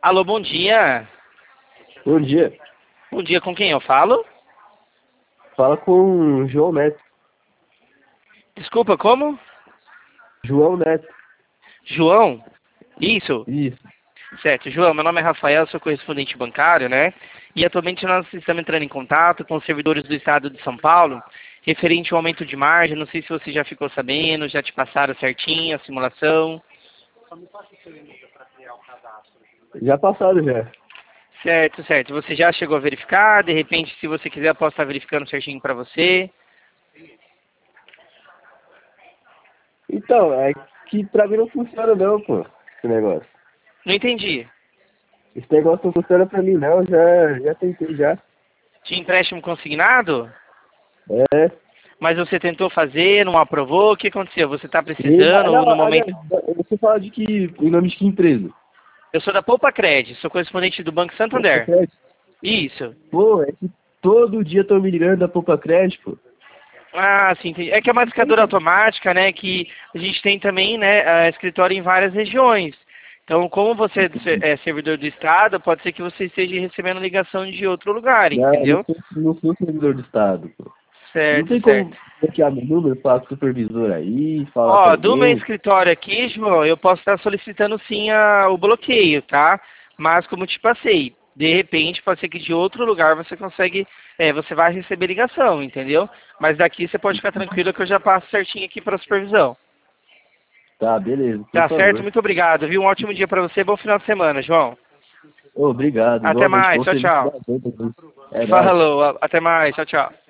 Alô, bom dia. Bom dia. Bom dia, com quem eu falo? Fala com o João Neto. Desculpa, como? João Neto. João? Isso, Isso. certo. João, meu nome é Rafael, sou correspondente bancário, né? E atualmente nós estamos entrando em contato com os servidores do estado de São Paulo, referente ao aumento de margem. Não sei se você já ficou sabendo, já te passaram certinho a simulação. Já passado já. Certo, certo. Você já chegou a verificar? De repente, se você quiser, eu posso estar verificando certinho para você. Então, é que pra mim não funciona não, pô, esse negócio. Não entendi. Esse negócio não funciona pra mim não, já tentei já. De empréstimo consignado? É. Mas você tentou fazer, não aprovou, o que aconteceu? Você está E, precisando no não, momento... você fala de que, em nome de que empresa? Eu sou da Poupa Cred, sou correspondente do Banco Poupa Santander. Crédito? Isso. Pô, é que todo dia tô me ligando da Poupa Crédito, pô. Ah, sim, entendi. É que é uma discadora automática, né, que a gente tem também, né, escritório em várias regiões. Então, como você é servidor do Estado, pode ser que você esteja recebendo ligação de outro lugar, Não, entendeu? não sou servidor do Estado, pô. Não Certo, tem como certo. bloquear meu número, falar com o supervisor aí, falar com Ó, do meu alguém. escritório aqui, João, eu posso estar solicitando sim o bloqueio, tá? Mas como te passei, de repente pode ser que de outro lugar você consegue, você vai receber ligação, entendeu? Mas daqui você pode ficar tranquilo que eu já passo certinho aqui para a supervisão. Tá, beleza, por Tá certo? favor. Muito obrigado, viu? Um ótimo dia para você, bom final de semana, João. Ô, obrigado, Até igualmente. mais, Bom tchau, serviço tchau. da também. É nóis. Falou, até mais, tchau, tchau.